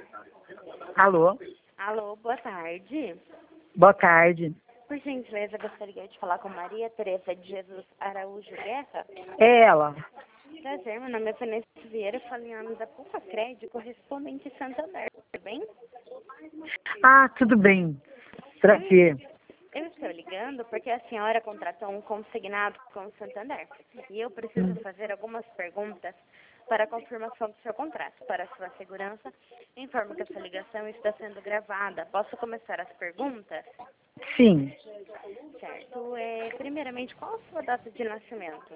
Alô? Alô, boa tarde. Boa tarde. Por gentileza, gostaria de falar com Maria Tereza de Jesus Araújo Guerra. É ela. Prazer, meu nome é Vanessa Vieira, falo em nome da Pufa Crédito, correspondente Santander, tudo bem? Ah, tudo bem. Prazer. Eu estou ligando porque a senhora contratou um consignado com o Santander e eu preciso fazer algumas perguntas para a confirmação do seu contrato. Para sua segurança, informo que essa ligação está sendo gravada. Posso começar as perguntas? Sim. Certo. Primeiramente, qual a sua data de nascimento?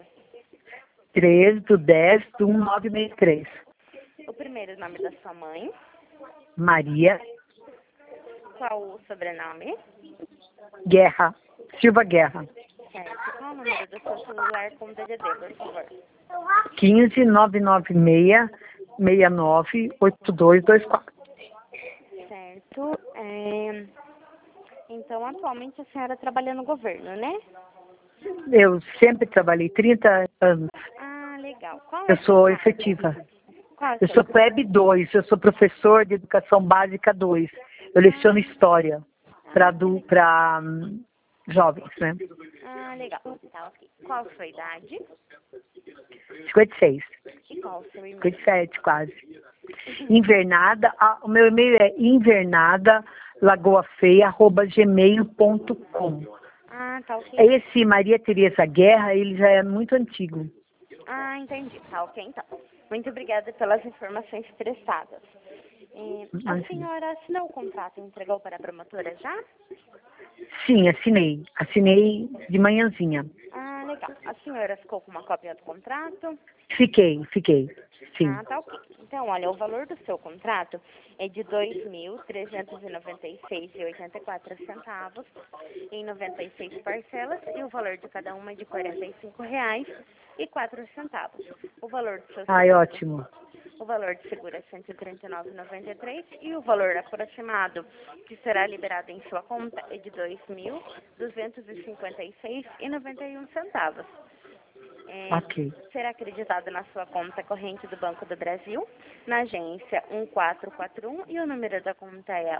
13/10/1963. O primeiro nome da sua mãe? Maria Qual o sobrenome? Guerra. Silva Guerra. Certo. Qual o número do seu celular com DDD, por favor? 15 996 69 8224. Certo. Então, atualmente a senhora trabalha no governo, né? Eu sempre trabalhei 30 anos. Ah, legal. Qual é Eu o seu sou cargo? efetiva. Qual é o Eu seu sou cargo? PEB 2. Eu sou professor de Educação Básica 2. Eu leciono História para jovens, né? Ah, legal. Tá, ok. Qual a sua idade? 56. E qual o seu e-mail? 57 quase. Invernada, o meu e-mail é invernadalagoafeia@gmail.com. Ah, tá, ok. Esse Maria Tereza Guerra, ele já é muito antigo. Ah, entendi. Tá, ok, então. Muito obrigada pelas informações prestadas. A senhora assinou o contrato e entregou para a promotora já? Sim, assinei. Assinei de manhãzinha. Ah, legal. A senhora ficou com uma cópia do contrato? Fiquei. Sim. Ah, tá, ok. Então, olha, o valor do seu contrato é de R$ 2.396,84 em 96 parcelas e o valor de cada uma é de R$ 45,04. O valor do seu Ai, seguro, ótimo. o valor de seguro é R$ 139,93 e o valor aproximado que será liberado em sua conta é de R$ 2.256,91. Ok. Será acreditado na sua conta corrente do Banco do Brasil, na agência 1441 e o número da conta é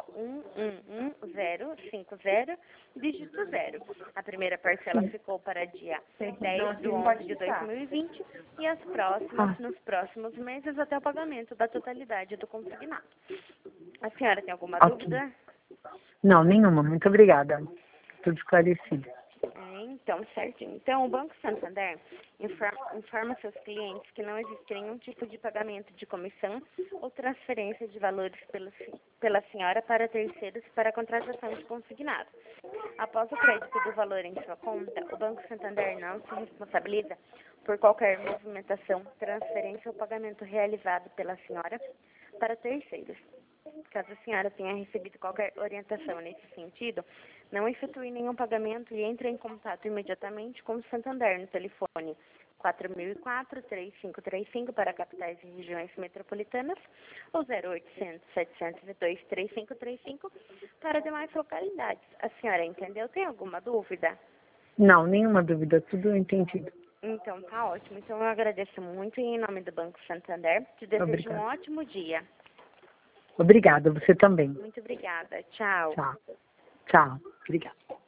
111050, dígito 0. A primeira parcela ficou para dia 10/11/2020 e as próximas nos próximos meses até o pagamento da totalidade do consignado. A senhora tem alguma dúvida? Não, nenhuma. Muito obrigada. Tudo esclarecido. Então, certinho. Então, o Banco Santander informa seus clientes que não existe nenhum tipo de pagamento de comissão ou transferência de valores pela senhora para terceiros para a contratação de consignado. Após o crédito do valor em sua conta, o Banco Santander não se responsabiliza por qualquer movimentação, transferência ou pagamento realizado pela senhora para terceiros. Caso a senhora tenha recebido qualquer orientação nesse sentido, não efetue nenhum pagamento e entre em contato imediatamente com o Santander no telefone 4004-3535 para capitais e regiões metropolitanas ou 0800-702-3535 para demais localidades. A senhora entendeu? Tem alguma dúvida? Não, nenhuma dúvida. Tudo entendido. Então, tá ótimo. Então, eu agradeço muito e em nome do Banco Santander, te desejo Obrigada. um ótimo dia. Obrigada, você também. Muito obrigada. Tchau. Tchau. Tchau. Obrigada.